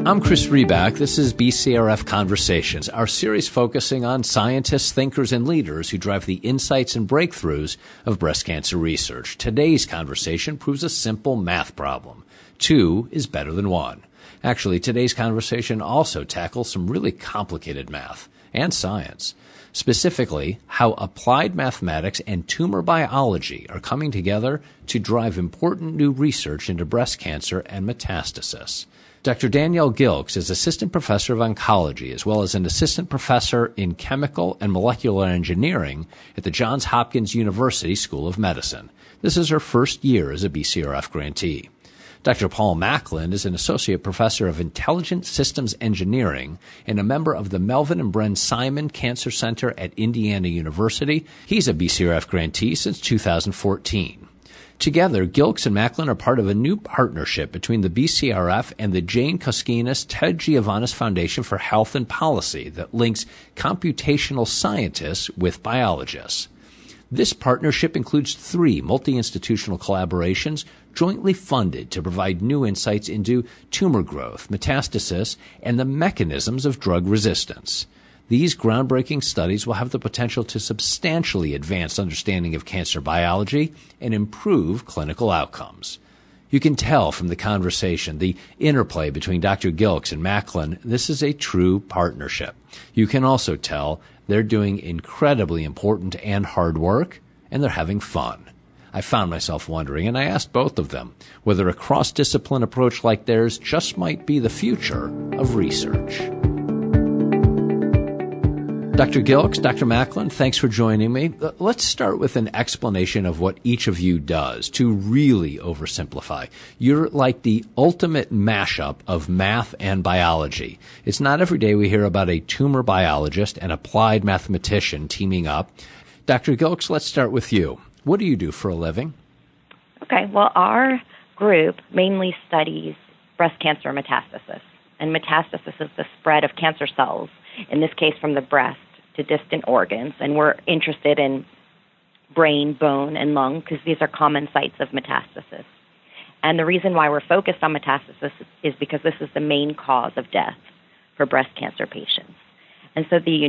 I'm Chris Reback. This is BCRF Conversations, our series focusing on scientists, thinkers, and leaders who drive the insights and breakthroughs of breast cancer research. Today's conversation proves a simple math problem. 2 is better than 1. Actually, today's conversation also tackles some really complicated math and science. Specifically, how applied mathematics and tumor biology are coming together to drive important new research into breast cancer and metastasis. Dr. Danielle Gilkes is assistant professor of oncology as well as an assistant professor in chemical and molecular engineering at the Johns Hopkins University School of Medicine. This is her first year as a BCRF grantee. Dr. Paul Macklin is an associate professor of intelligent systems engineering and a member of the Melvin and Bren Simon Cancer Center at Indiana University. He's a BCRF grantee since 2014. Together, Gilkes and Macklin are part of a new partnership between the BCRF and the Jane Koskinas Ted Giovannis Foundation for Health and Policy that links computational scientists with biologists. This partnership includes 3 multi-institutional collaborations jointly funded to provide new insights into tumor growth, metastasis, and the mechanisms of drug resistance. These groundbreaking studies will have the potential to substantially advance understanding of cancer biology and improve clinical outcomes. You can tell from the conversation, the interplay between Dr. Gilkes and Macklin, this is a true partnership. You can also tell they're doing incredibly important and hard work, and they're having fun. I found myself wondering, and I asked both of them, whether a cross-discipline approach like theirs just might be the future of research. Dr. Gilkes, Dr. Macklin, thanks for joining me. Let's start with an explanation of what each of you does to really oversimplify. You're like the ultimate mashup of math and biology. It's not every day we hear about a tumor biologist and applied mathematician teaming up. Dr. Gilkes, let's start with you. What do you do for a living? Okay, well, our group mainly studies breast cancer metastasis. And metastasis is the spread of cancer cells, in this case from the breast to distant organs. And we're interested in brain, bone, and lung because these are common sites of metastasis. And the reason why we're focused on metastasis is because this is the main cause of death for breast cancer patients. And so the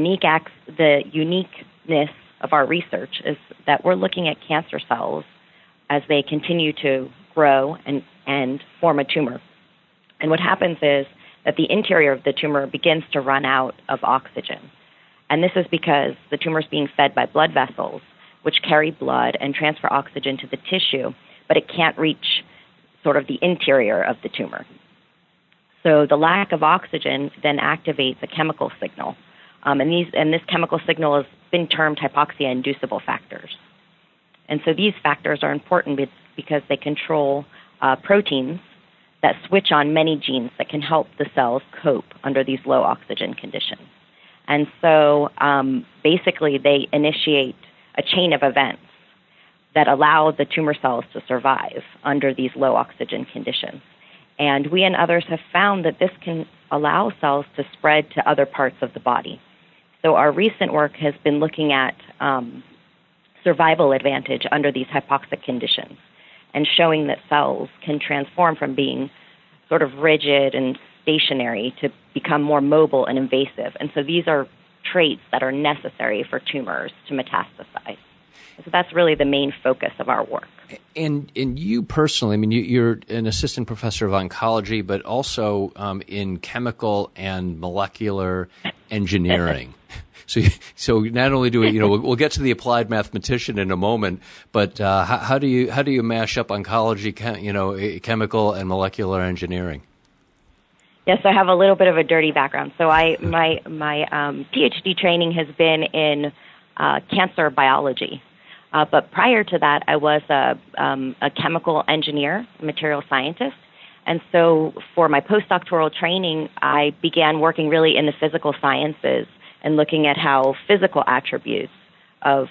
uniqueness of our research is that we're looking at cancer cells as they continue to grow and form a tumor. And what happens is that the interior of the tumor begins to run out of oxygen. And this is because the tumor is being fed by blood vessels, which carry blood and transfer oxygen to the tissue, but it can't reach sort of the interior of the tumor. So the lack of oxygen then activates a chemical signal. And this chemical signal has been termed hypoxia-inducible factors. And so these factors are important because they control proteins that switch on many genes that can help the cells cope under these low oxygen conditions. And so basically they initiate a chain of events that allow the tumor cells to survive under these low oxygen conditions. And we and others have found that this can allow cells to spread to other parts of the body. So our recent work has been looking at survival advantage under these hypoxic conditions and showing that cells can transform from being sort of rigid and stationary to become more mobile and invasive. And so these are traits that are necessary for tumors to metastasize. So that's really the main focus of our work. And you personally, I mean, you're an assistant professor of oncology, but also in chemical and molecular engineering. So not only do we, we'll get to the applied mathematician in a moment, but how do you mash up oncology, chemical and molecular engineering? Yes, I have a little bit of a dirty background. So my PhD training has been in cancer biology. But prior to that, I was a chemical engineer, material scientist. And so for my postdoctoral training, I began working really in the physical sciences and looking at how physical attributes of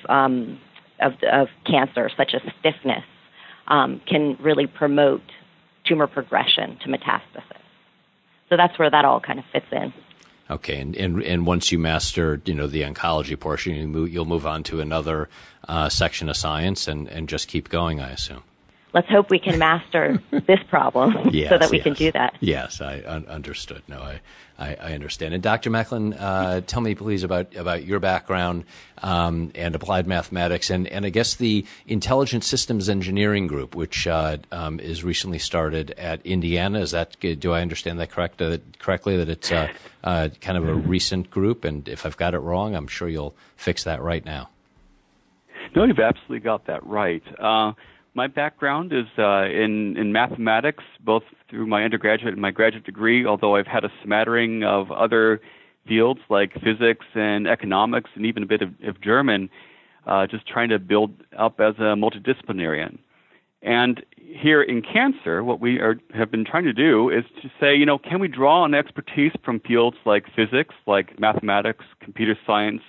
cancer, such as stiffness, can really promote tumor progression to metastasis. So that's where that all kind of fits in. Okay, and once you master, the oncology portion, you'll move on to another section of science and just keep going, I assume. let's hope we can master this problem so that we can do that. Yes, I understood. No, I understand. And Dr. Mecklin, tell me please about your background and applied mathematics, and I guess the Intelligent Systems Engineering Group, which is recently started at Indiana. Is that, do I understand that correctly? That it's kind of a recent group, and if I've got it wrong, I'm sure you'll fix that right now. No, you've absolutely got that right. My background is in mathematics, both through my undergraduate and my graduate degree, although I've had a smattering of other fields like physics and economics and even a bit of German, just trying to build up as a multidisciplinarian. And here in cancer, what we have been trying to do is to say, can we draw on expertise from fields like physics, like mathematics, computer science,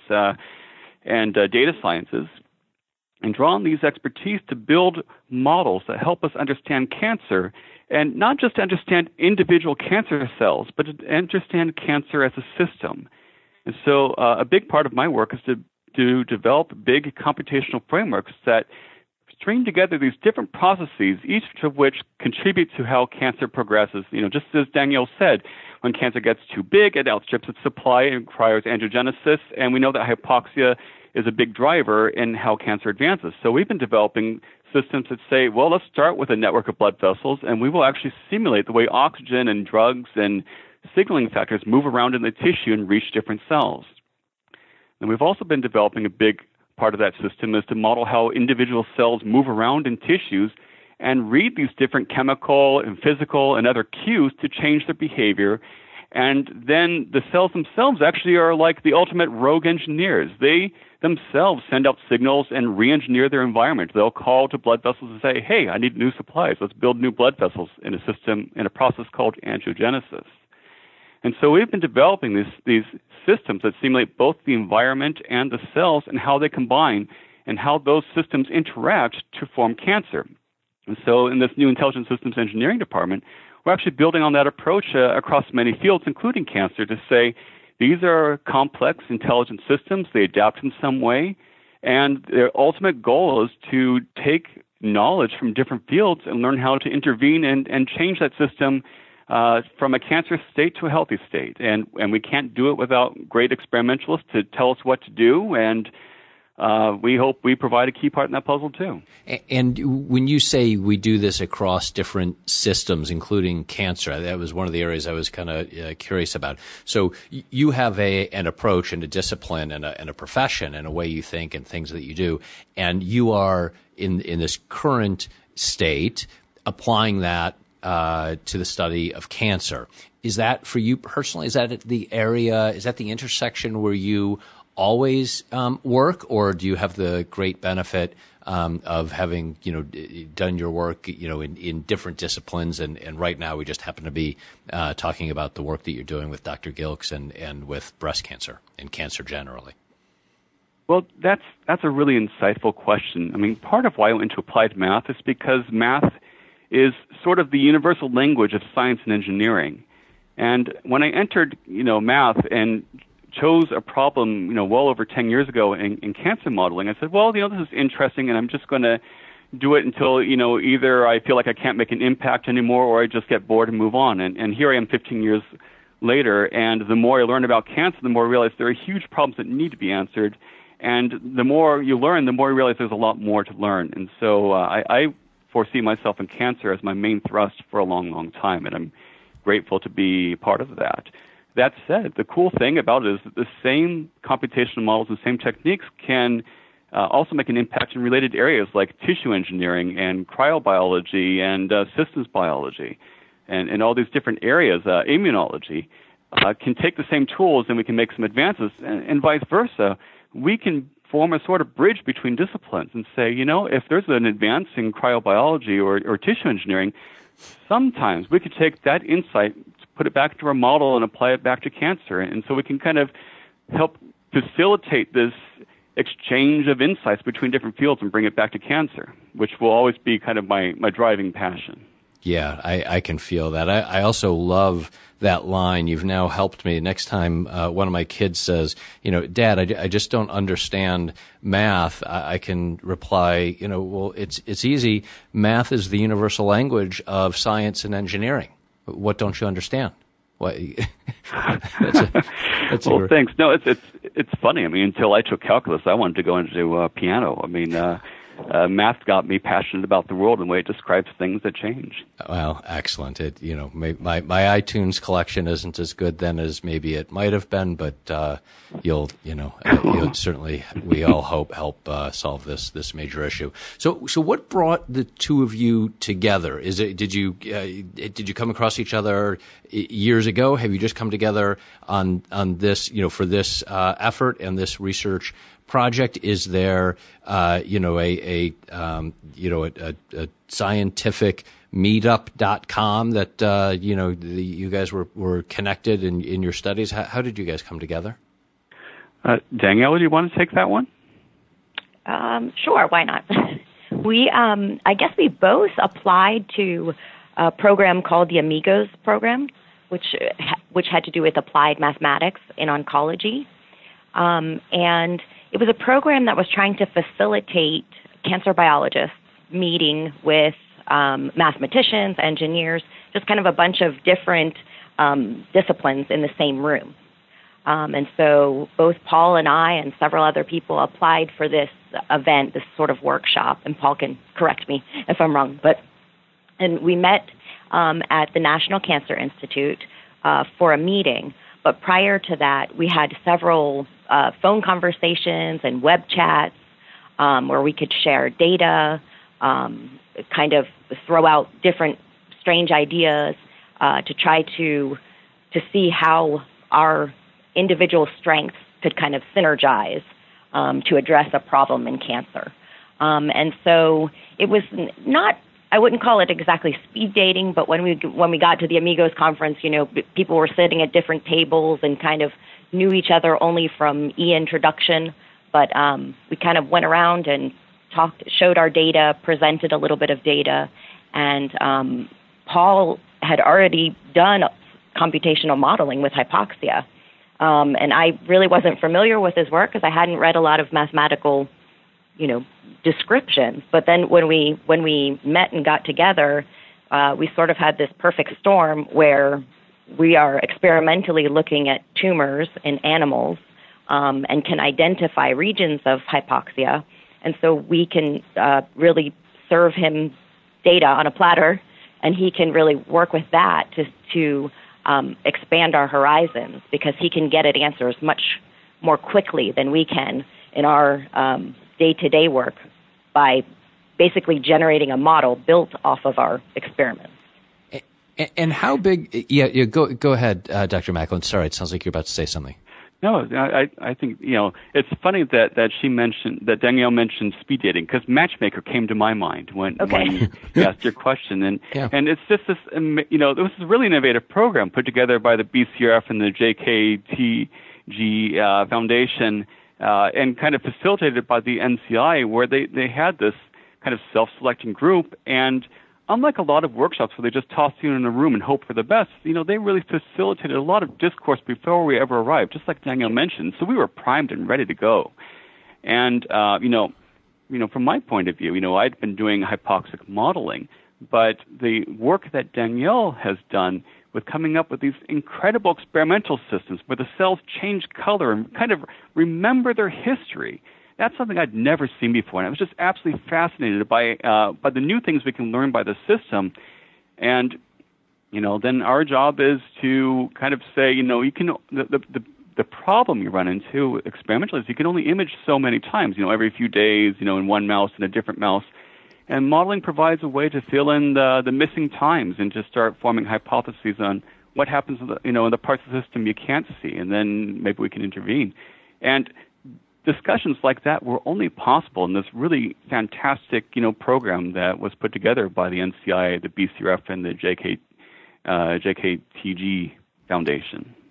and data sciences, and draw on these expertise to build models that help us understand cancer, and not just understand individual cancer cells, but to understand cancer as a system. And so a big part of my work is to develop big computational frameworks that string together these different processes, each of which contribute to how cancer progresses. Just as Danielle said, when cancer gets too big, it outstrips its supply and requires angiogenesis, and we know that hypoxia is a big driver in how cancer advances. So we've been developing systems that say, well, let's start with a network of blood vessels, and we will actually simulate the way oxygen and drugs and signaling factors move around in the tissue and reach different cells. And we've also been developing a big part of that system is to model how individual cells move around in tissues and read these different chemical and physical and other cues to change their behavior. And then the cells themselves actually are like the ultimate rogue engineers. They themselves send out signals and re-engineer their environment. They'll call to blood vessels and say, hey, I need new supplies. Let's build new blood vessels in a system, in a process called angiogenesis. And so we've been developing these systems that simulate both the environment and the cells and how they combine and how those systems interact to form cancer. And so in this new Intelligent Systems Engineering department, we're actually building on that approach across many fields, including cancer, to say these are complex, intelligent systems. They adapt in some way, and their ultimate goal is to take knowledge from different fields and learn how to intervene and change that system from a cancerous state to a healthy state. And we can't do it without great experimentalists to tell us what to do, and we hope we provide a key part in that puzzle too. And when you say we do this across different systems, including cancer, that was one of the areas I was kind of curious about. So you have an approach and a discipline and a profession and a way you think and things that you do, and you are in this current state applying that to the study of cancer. Is that for you personally? Is that the area? Is that the intersection where you always work, or do you have the great benefit of having done your work in different disciplines? And right now we just happen to be talking about the work that you're doing with Dr. Gilks and with breast cancer and cancer generally. Well, that's a really insightful question. I mean, part of why I went into applied math is because math is sort of the universal language of science and engineering. And when I entered, math and chose a problem, well over 10 years ago in cancer modeling, I said, well, this is interesting, and I'm just going to do it until, either I feel like I can't make an impact anymore or I just get bored and move on. And here I am 15 years later, and the more I learn about cancer, the more I realize there are huge problems that need to be answered. And the more you learn, the more you realize there's a lot more to learn. And so I foresee myself in cancer as my main thrust for a long, long time, and I'm grateful to be part of that. That said, the cool thing about it is that the same computational models, the same techniques can also make an impact in related areas like tissue engineering and cryobiology and systems biology and all these different areas, immunology, can take the same tools and we can make some advances, and vice versa. We can form a sort of bridge between disciplines and say, if there's an advance in cryobiology or tissue engineering, sometimes we could take that insight, put it back into our model, and apply it back to cancer. And so we can kind of help facilitate this exchange of insights between different fields and bring it back to cancer, which will always be kind of my driving passion. Yeah, I can feel that. I also love that line. You've now helped me. Next time one of my kids says, Dad, I just don't understand math, I can reply, well, it's easy. Math is the universal language of science and engineering. What don't you understand? Well, thanks. No, it's funny. I mean, until I took calculus, I wanted to go into piano. I mean, math got me passionate about the world and the way it describes things that change. Well, excellent. My iTunes collection isn't as good then as maybe it might have been, but you'll certainly, we all hope, help solve this major issue. So what brought the two of you together? Did you come across each other years ago? Have you just come together on this, for this effort and this research project? Is there a scientific meetup.com that you guys were connected in your studies? How did you guys come together? Danielle, do you want to take that one? Sure, why not? I guess we both applied to a program called the Amigos program, which had to do with applied mathematics in oncology. And it was a program that was trying to facilitate cancer biologists meeting with mathematicians, engineers, just kind of a bunch of different disciplines in the same room. And so both Paul and I and several other people applied for this event, this sort of workshop, and Paul can correct me if I'm wrong. And we met at the National Cancer Institute for a meeting. But prior to that, we had several phone conversations and web chats where we could share data, kind of throw out different strange ideas to try to see how our individual strengths could kind of synergize to address a problem in cancer. And so it was not, I wouldn't call it exactly speed dating, but when we got to the Amigos conference, people were sitting at different tables and kind of knew each other only from e-introduction. But we kind of went around and showed our data, presented a little bit of data, and Paul had already done computational modeling with hypoxia. And I really wasn't familiar with his work because I hadn't read a lot of mathematical descriptions. But then when we met and got together, we sort of had this perfect storm where we are experimentally looking at tumors in animals and can identify regions of hypoxia. And so we can really serve him data on a platter, and he can really work with that to expand our horizons because he can get at answers much more quickly than we can in our day-to-day work by basically generating a model built off of our experiments. And how big? Yeah, go ahead, Dr. Macklin. Sorry, it sounds like you're about to say something. No, I think it's funny that Danielle mentioned speed dating because Matchmaker came to my mind when you asked your question, and it's just this this is a really innovative program put together by the BCRF and the JKTG Foundation. And kind of facilitated by the NCI, where they had this kind of self-selecting group. And unlike a lot of workshops where they just toss you in a room and hope for the best, they really facilitated a lot of discourse before we ever arrived, just like Danielle mentioned. So we were primed and ready to go. And, from my point of view, I'd been doing hypoxic modeling, but the work that Danielle has done with coming up with these incredible experimental systems where the cells change color and kind of remember their history. That's something I'd never seen before, and I was just absolutely fascinated by the new things we can learn by the system. And then our job is to kind of say, you can the problem you run into experimentally is you can only image so many times, every few days, in one mouse and a different mouse. And modeling provides a way to fill in the missing times and to start forming hypotheses on what happens in the parts of the system you can't see, and then maybe we can intervene. And discussions like that were only possible in this really fantastic, program that was put together by the NCI, the BCRF, and the JKTG Foundation.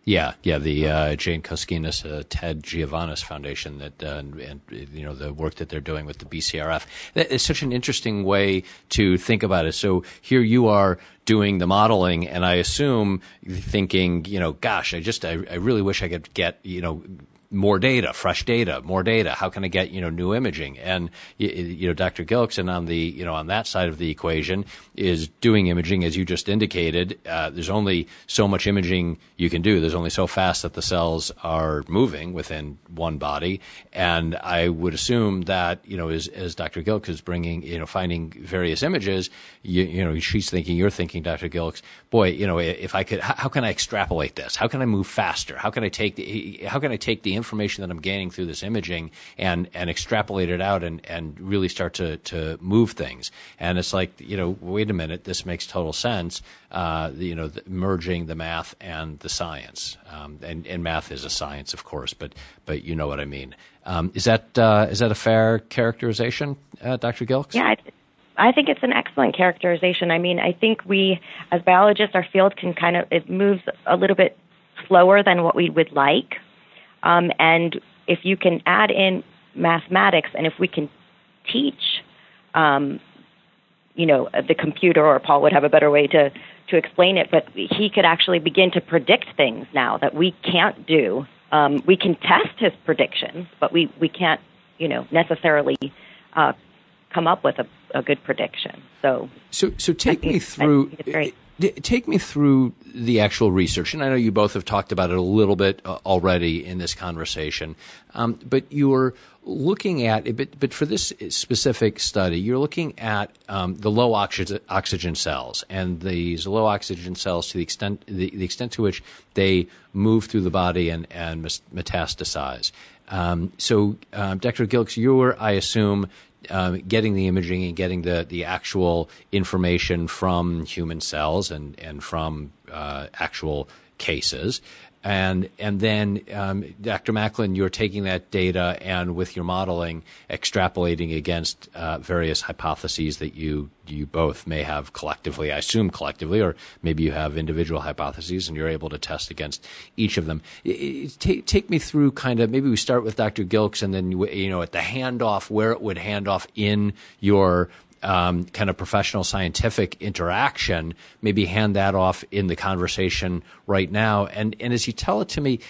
Yeah, the Jane Koskinas, Ted Giovannis Foundation, that and the work that they're doing with the BCRF. That is such an interesting way to think about it. So here you are doing the modeling, and I assume thinking, gosh, I really wish I could get more data, fresh data, more data. How can I get, new imaging? And, Dr. Gilkson on that side of the equation is doing imaging, as you just indicated. There's only so much imaging you can do. There's only so fast that the cells are moving within one body. And I would assume that, as Dr. Gilkes is bringing, finding various images, she's thinking, you're thinking, Dr. Gilkes, boy, if I could, how can I extrapolate this? How can I move faster? How can I take the information that I'm gaining through this imaging and extrapolate it out and really start to move things? And it's like, wait a minute, this makes total sense. Merging the math and the science, and math is a science, of course, but you know what I mean. Is that a fair characterization, Dr. Gilkes? Yeah, I think it's an excellent characterization. I mean, I think we, as biologists, our field it moves a little bit slower than what we would like. And if you can add in mathematics, and if we can teach, the computer, or Paul would have a better way to explain it, but he could actually begin to predict things now that we can't do. We can test his predictions, but we can't, necessarily come up with a good prediction. So take me through. Take me through the actual research, and I know you both have talked about it a little bit already in this conversation, but you're looking at, but for this specific study, you're looking at the low oxygen cells, and these low oxygen cells, to the extent to which they move through the body and metastasize. Dr. Gilkes, you're, I assume, getting the imaging and getting the actual information from human cells and from actual cases. And then, Dr. Macklin, you're taking that data and with your modeling, extrapolating against various hypotheses that you both may have collectively, I assume collectively, or maybe you have individual hypotheses and you're able to test against each of them. Take me through maybe we start with Dr. Gilkes, and then, at the handoff, where it would hand off in your kind of professional scientific interaction, maybe hand that off in the conversation right now. And as you tell it to me,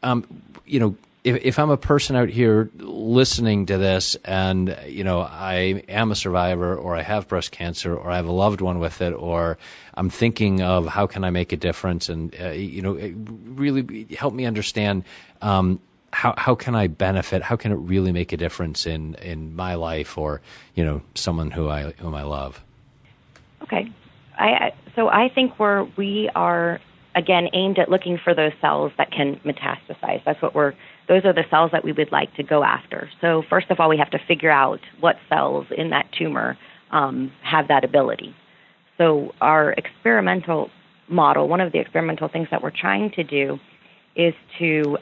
if I'm a person out here listening to this and, I am a survivor, or I have breast cancer, or I have a loved one with it, or I'm thinking of how can I make a difference, and, really help me understand, how can I benefit? How can it really make a difference in my life, or someone whom I love? Okay, so I think we are again aimed at looking for those cells that can metastasize. Those are the cells that we would like to go after. So first of all, we have to figure out what cells in that tumor have that ability. So our experimental model, one of the experimental things that we're trying to do is to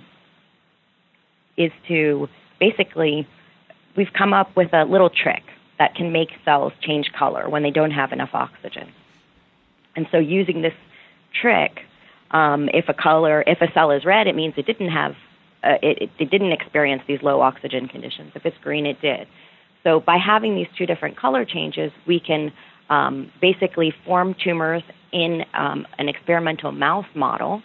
basically, we've come up with a little trick that can make cells change color when they don't have enough oxygen. And so using this trick, if a cell is red, it means it didn't have, it didn't experience these low oxygen conditions. If it's green, it did. So by having these two different color changes, we can basically form tumors in an experimental mouse model,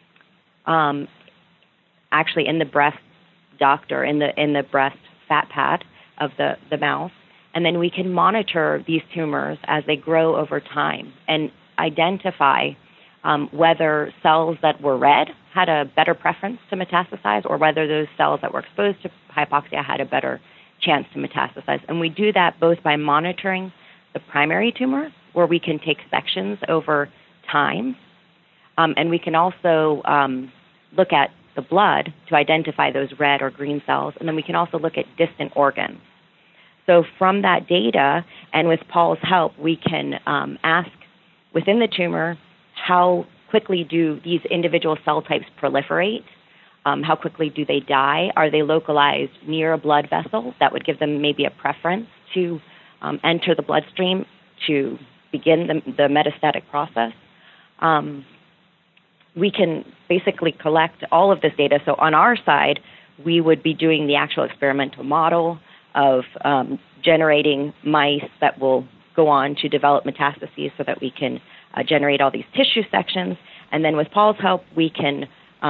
actually in the breast ductor, in the breast fat pad of the mouse, and then we can monitor these tumors as they grow over time and identify whether cells that were red had a better preference to metastasize, or whether those cells that were exposed to hypoxia had a better chance to metastasize. And we do that both by monitoring the primary tumor, where we can take sections over time, and we can also look at the blood to identify those red or green cells, and then we can also look at distant organs. So from that data, and with Paul's help, we can ask within the tumor, how quickly do these individual cell types proliferate? How quickly do they die? Are they localized near a blood vessel? That would give them maybe a preference to enter the bloodstream to begin the metastatic process. we can basically collect all of this data. So on our side, we would be doing the actual experimental model of generating mice that will go on to develop metastases so that we can generate all these tissue sections. And then with Paul's help, we can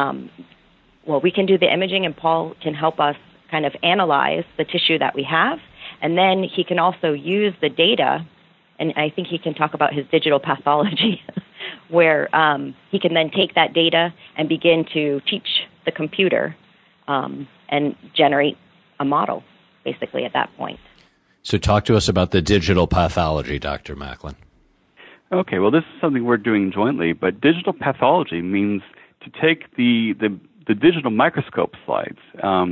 do the imaging, and Paul can help us kind of analyze the tissue that we have. And then he can also use the data, and I think he can talk about his digital pathology, where he can then take that data and begin to teach the computer and generate a model, basically, at that point. So talk to us about the digital pathology, Dr. Macklin. Okay, well, this is something we're doing jointly, but digital pathology means to take the digital microscope slides,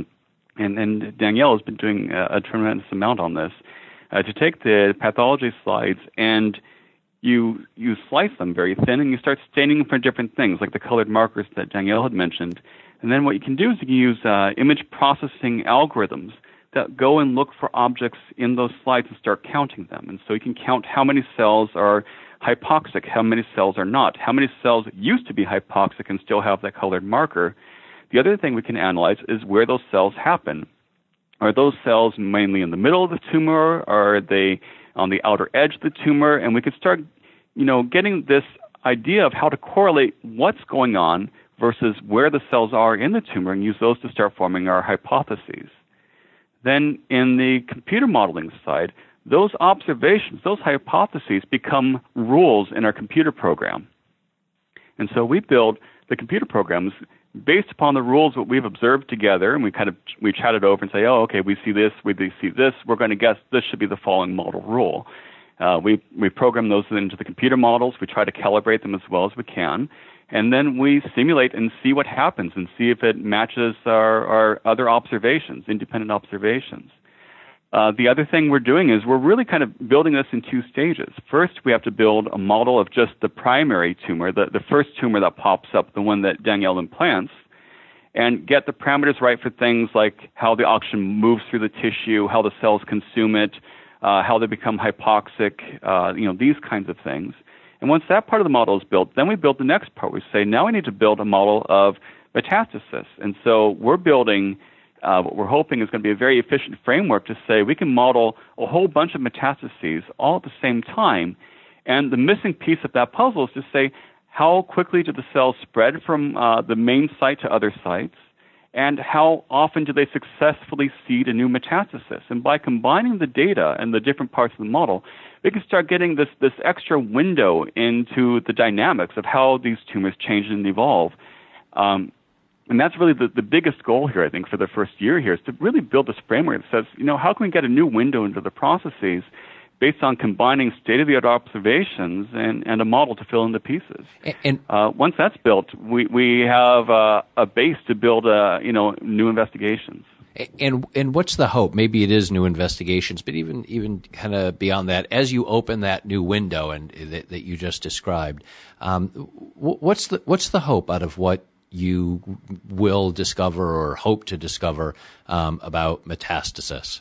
and Danielle has been doing a tremendous amount on this, to take the pathology slides and you slice them very thin and you start staining them for different things, like the colored markers that Danielle had mentioned. And then what you can do is you can use image processing algorithms that go and look for objects in those slides and start counting them. And so you can count how many cells are hypoxic, how many cells are not, how many cells used to be hypoxic and still have that colored marker. The other thing we can analyze is where those cells happen. Are those cells mainly in the middle of the tumor? Are they on the outer edge of the tumor? And we can start, getting this idea of how to correlate what's going on versus where the cells are in the tumor and use those to start forming our hypotheses. Then in the computer modeling side, those observations, those hypotheses become rules in our computer program. And so we build the computer programs based upon the rules that we've observed together, and we chat it over and say, oh, okay, we see this, we're going to guess this should be the following model rule. We program those into the computer models, we try to calibrate them as well as we can, and then we simulate and see what happens and see if it matches our other observations, independent observations. The other thing we're doing is we're really kind of building this in two stages. First, we have to build a model of just the primary tumor, the first tumor that pops up, the one that Danielle implants, and get the parameters right for things like how the oxygen moves through the tissue, how the cells consume it, how they become hypoxic, these kinds of things. And once that part of the model is built, then we build the next part. We say, now we need to build a model of metastasis. And so we're building what we're hoping is going to be a very efficient framework to say we can model a whole bunch of metastases all at the same time. And the missing piece of that puzzle is to say, how quickly do the cells spread from the main site to other sites? And how often do they successfully seed a new metastasis? And by combining the data and the different parts of the model, we can start getting this extra window into the dynamics of how these tumors change and evolve. And that's really the biggest goal here, I think, for the first year here, is to really build this framework that says, how can we get a new window into the processes based on combining state-of-the-art observations and a model to fill in the pieces. And once that's built, we have a base to build new investigations. And what's the hope? Maybe it is new investigations, but even kind of beyond that, as you open that new window and that you just described, what's the hope out of what you will discover or hope to discover about metastasis?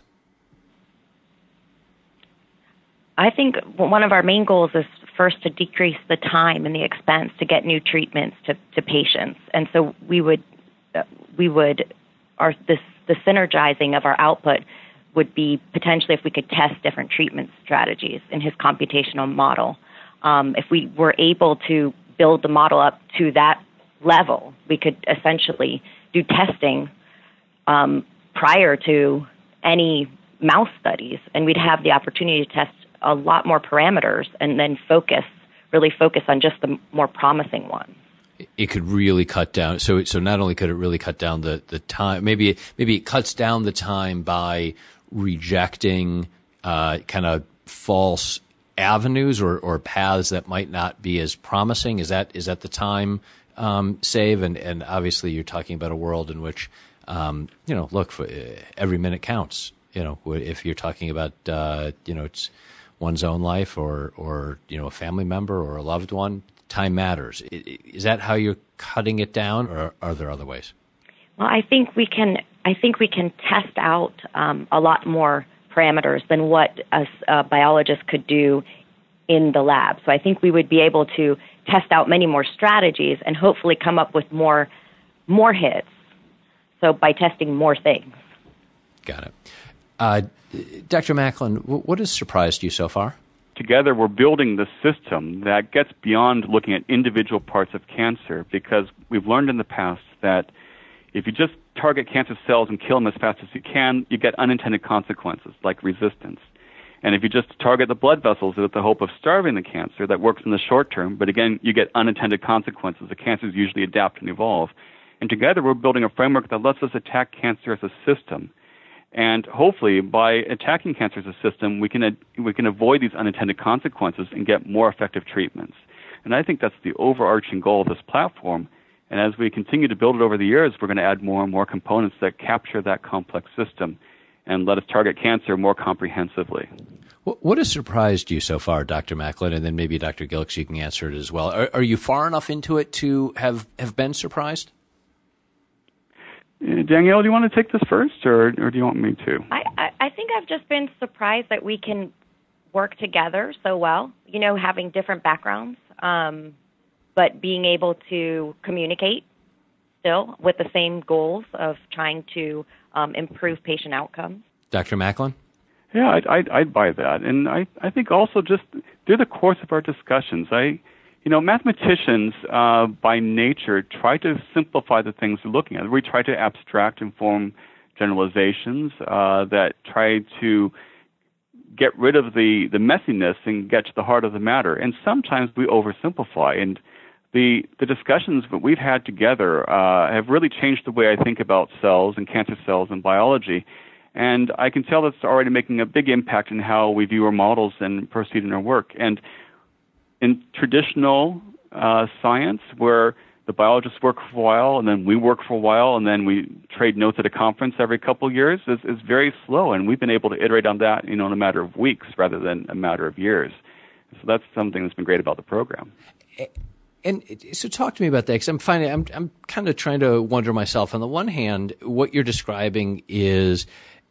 I think one of our main goals is first to decrease the time and the expense to get new treatments to patients. And so the synergizing of our output would be potentially if we could test different treatment strategies in his computational model. If we were able to build the model up to that level, we could essentially do testing prior to any mouse studies, and we'd have the opportunity to test a lot more parameters and then really focus on just the more promising ones. It could really cut down. So not only could it really cut down the time, maybe it cuts down the time by rejecting kind of false avenues or paths that might not be as promising. Is that the time save? And obviously you're talking about a world in which look, for every minute counts. If you're talking about it's one's own life or a family member or a loved one, time matters. Is that how you're cutting it down, or are there other ways? Well, I think we can test out a lot more parameters than what a biologist could do in the lab. So I think we would be able to test out many more strategies and hopefully come up with more hits. So by testing more things. Got it. Dr. Macklin, what has surprised you so far? Together, we're building the system that gets beyond looking at individual parts of cancer, because we've learned in the past that if you just target cancer cells and kill them as fast as you can, you get unintended consequences like resistance. And if you just target the blood vessels with the hope of starving the cancer, that works in the short term, but again, you get unintended consequences. The cancers usually adapt and evolve. And together, we're building a framework that lets us attack cancer as a system. And hopefully, by attacking cancer as a system, we can avoid these unintended consequences and get more effective treatments. And I think that's the overarching goal of this platform. And as we continue to build it over the years, we're going to add more and more components that capture that complex system and let us target cancer more comprehensively. What has surprised you so far, Dr. Macklin, and then maybe Dr. Gilkes, you can answer it as well. Are you far enough into it to have been surprised? Danielle, do you want to take this first, or do you want me to? I think I've just been surprised that we can work together so well, having different backgrounds, but being able to communicate still with the same goals of trying to improve patient outcomes. Dr. Macklin? Yeah, I'd buy that. And I think also just through the course of our discussions, mathematicians by nature try to simplify the things we're looking at. We try to abstract and form generalizations that try to get rid of the messiness and get to the heart of the matter. And sometimes we oversimplify. And the discussions that we've had together have really changed the way I think about cells and cancer cells and biology. And I can tell that's already making a big impact in how we view our models and proceed in our work. And in traditional science, where the biologists work for a while and then we work for a while and then we trade notes at a conference every couple of years, is very slow. And we've been able to iterate on that, in a matter of weeks rather than a matter of years. So that's something that's been great about the program. And so talk to me about that, because I'm kind of trying to wonder myself. On the one hand, what you're describing is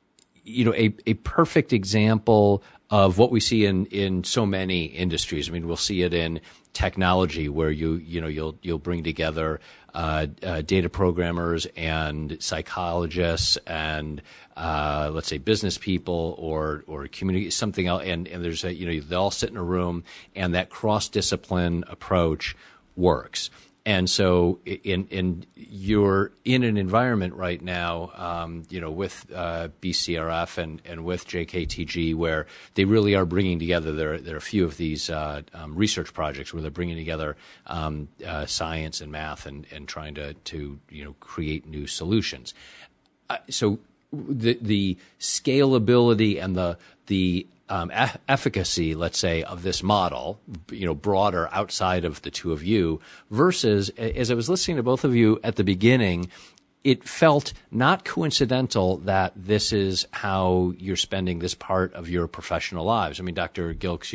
a perfect example of what we see in so many industries. I mean, we'll see it in technology, where you'll bring together data programmers and psychologists and let's say business people or community, something else, and there's they all sit in a room, and that cross-discipline approach works. And so you're in an environment right now, with BCRF and with JKTG, where they really are bringing together. There are a few of these research projects where they're bringing together science and math and trying to create new solutions. So the scalability and the efficacy, let's say, of this model, broader outside of the two of you, versus, as I was listening to both of you at the beginning, it felt not coincidental that this is how you're spending this part of your professional lives. I mean, Dr. Gilkes,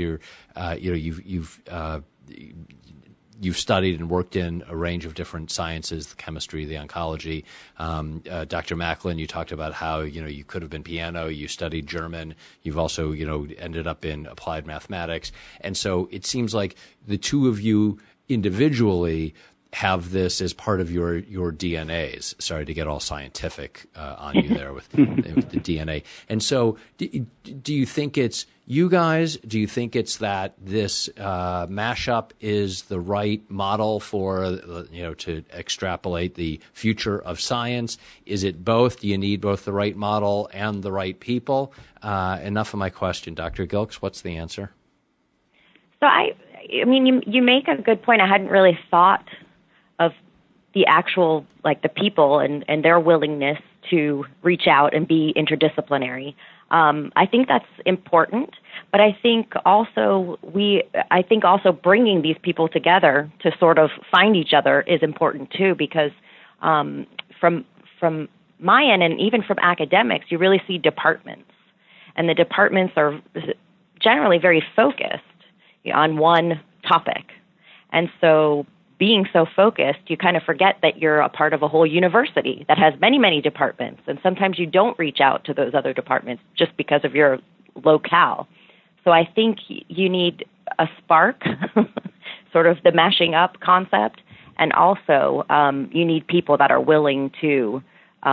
you've studied and worked in a range of different sciences, the chemistry, the oncology. Dr. Macklin, you talked about how, you could have been piano, you studied German, you've also, ended up in applied mathematics. And so it seems like the two of you individually have this as part of your DNAs. Sorry to get all scientific on you there with the DNA. And so do you think it's you guys? Do you think it's that this mashup is the right model for, to extrapolate the future of science? Is it both? Do you need both the right model and the right people? Enough of my question. Dr. Gilkes, what's the answer? So I mean, you make a good point. I hadn't really thought of the actual, the people and their willingness to reach out and be interdisciplinary. I think that's important, but I think also bringing these people together to sort of find each other is important too, because from my end and even from academics, you really see departments, and the departments are generally very focused on one topic, and so being so focused, you kind of forget that you're a part of a whole university that has many, many departments. And sometimes you don't reach out to those other departments just because of your locale. So I think you need a spark, sort of the mashing up concept, and also you need people that are willing to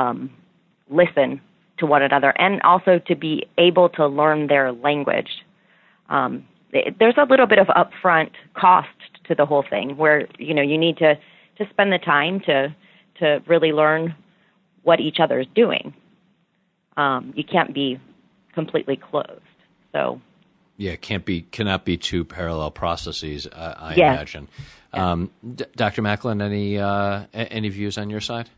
listen to one another and also to be able to learn their language. There's a little bit of upfront cost to the whole thing where, you need to spend the time to really learn what each other is doing. You can't be completely closed. So, yeah, cannot be two parallel processes. I imagine. Yeah. Dr. Macklin, any views on your side?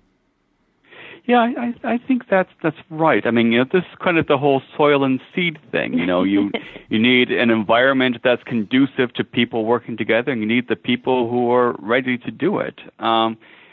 Yeah, I think that's right. I mean, this is kind of the whole soil and seed thing. You need an environment that's conducive to people working together, and you need the people who are ready to do it. The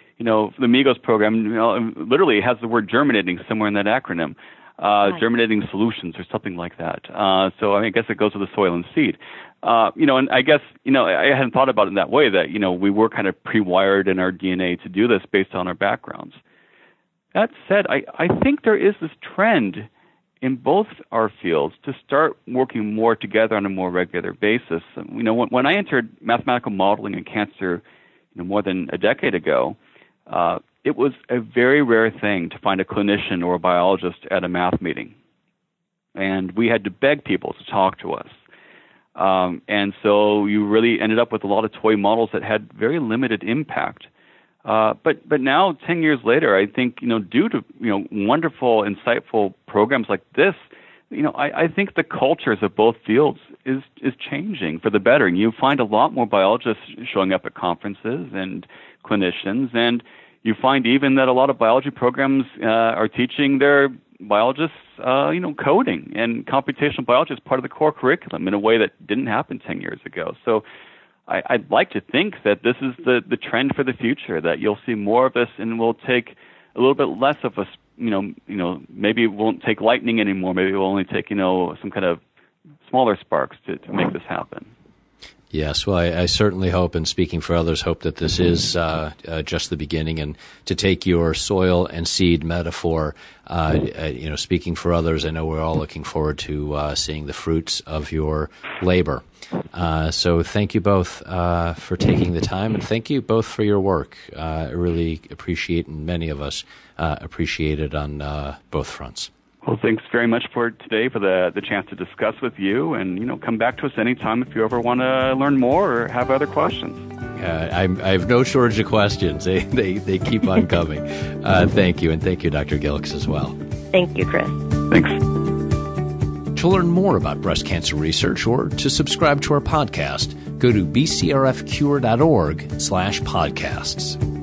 Migos program, literally has the word germinating somewhere in that acronym. Germinating solutions or something like that. So I guess it goes with the soil and seed. And I guess, I hadn't thought about it in that way that, we were kind of pre-wired in our DNA to do this based on our backgrounds. That said, I think there is this trend in both our fields to start working more together on a more regular basis. When I entered mathematical modeling in cancer, more than a decade ago, it was a very rare thing to find a clinician or a biologist at a math meeting. And we had to beg people to talk to us. And so you really ended up with a lot of toy models that had very limited impact. But now, 10 years later, I think, due to, wonderful, insightful programs like this, I think the cultures of both fields is changing for the better. And you find a lot more biologists showing up at conferences and clinicians, and you find even that a lot of biology programs are teaching their biologists, coding, and computational biology is part of the core curriculum in a way that didn't happen 10 years ago. So I'd like to think that this is the trend for the future, that you'll see more of this and we'll take a little bit less of a, maybe it won't take lightning anymore. Maybe it will only take, some kind of smaller sparks to make this happen. Yes, well, I certainly hope, and speaking for others, hope that this is just the beginning. And to take your soil and seed metaphor, speaking for others, I know we're all looking forward to seeing the fruits of your labor. So thank you both for taking the time, and thank you both for your work. I really appreciate, and many of us appreciate it on both fronts. Well, thanks very much for today, for the chance to discuss with you, and come back to us anytime if you ever want to learn more or have other questions. I have no shortage of questions. They keep on coming. Thank you, and thank you, Dr. Gilkes, as well. Thank you, Chris. Thanks. To learn more about breast cancer research or to subscribe to our podcast, go to bcrfcure.org/podcasts.